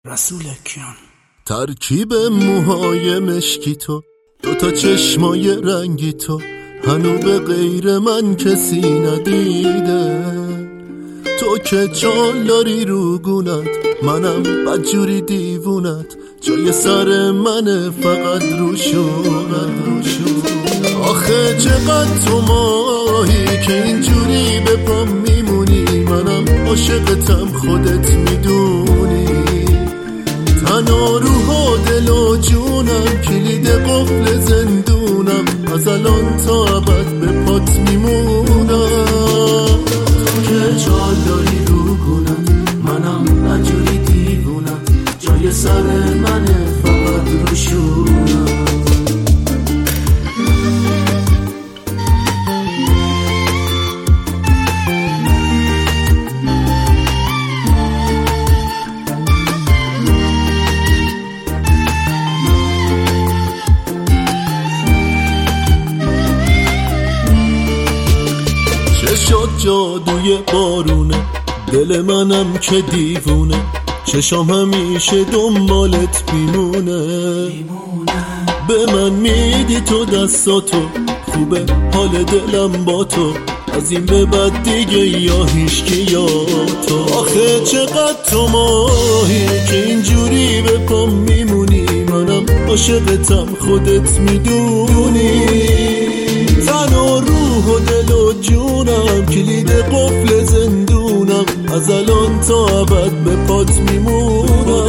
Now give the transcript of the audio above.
رسول کیان. ترکیب موهای مشکی تو، دوتا چشمای رنگی تو، هنو به غیر من کسی ندیده. تو که چال داری رو گونت، منم بدجوری دیوونت، جای سر منه فقط روشونت. آخه چقدر تو ماهی که اینجوری به پام میمونی، منم عاشقتم خودت میدونی. تن و روح و دل و جونم، کلید قفل زندونم، از الان تا ابد به پات میمونم. تو که چال داری رو گونت، منم نجوری دیوونم، جای سر منه فقط روشونم. چشات جادوی بارونه، دل منم که دیوونه، چشام همیشه دنبالت بیمونه. به من میدی تو دستاتو، خوبه حال دلم با تو، از این به بعد دیگه یا هیچکی یا تو. آخه چقدر تو ماهی که اینجوری به پام میمونی، منم عاشقتم خودت میدونی. تن و روح و دل و جونم، کلید قفل زندونم، از الان تا ابد به پات میمونم.